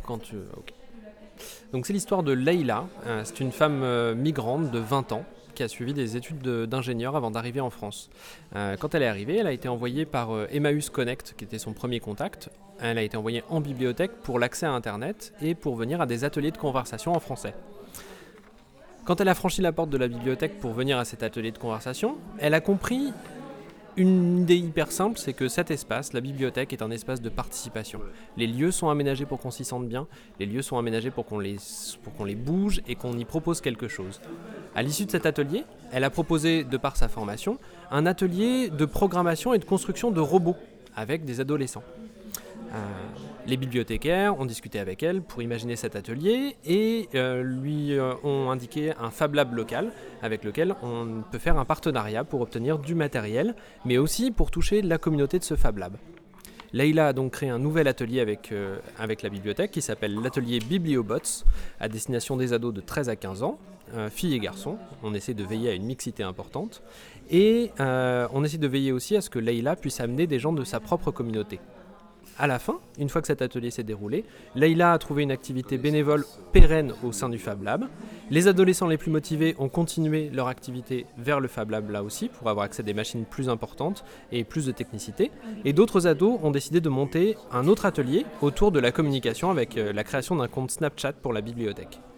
Ok. Donc c'est l'histoire de Leïla. C'est une femme migrante de 20 ans qui a suivi des études d'ingénieur avant d'arriver en France. Quand elle est arrivée, elle a été envoyée par Emmaüs Connect, qui était son premier contact. Elle a été envoyée en bibliothèque pour l'accès à Internet et pour venir à des ateliers de conversation en français. Quand elle a franchi la porte de la bibliothèque pour venir à cet atelier de conversation, elle a compris une idée hyper simple, c'est que cet espace, la bibliothèque, est un espace de participation. Les lieux sont aménagés pour qu'on s'y sente bien, les lieux sont aménagés pour qu'on les bouge et qu'on y propose quelque chose. À l'issue de cet atelier, elle a proposé, de par sa formation, un atelier de programmation et de construction de robots avec des adolescents. Les bibliothécaires ont discuté avec elle pour imaginer cet atelier et lui ont indiqué un Fab Lab local avec lequel on peut faire un partenariat pour obtenir du matériel, mais aussi pour toucher la communauté de ce Fab Lab. Leïla a donc créé un nouvel atelier avec la bibliothèque qui s'appelle l'atelier Bibliobots, à destination des ados de 13 à 15 ans, filles et garçons. On essaie de veiller à une mixité importante et on essaie de veiller aussi à ce que Leïla puisse amener des gens de sa propre communauté. À la fin, une fois que cet atelier s'est déroulé, Leïla a trouvé une activité bénévole pérenne au sein du Fab Lab. Les adolescents les plus motivés ont continué leur activité vers le Fab Lab là aussi pour avoir accès à des machines plus importantes et plus de technicité. Et d'autres ados ont décidé de monter un autre atelier autour de la communication avec la création d'un compte Snapchat pour la bibliothèque.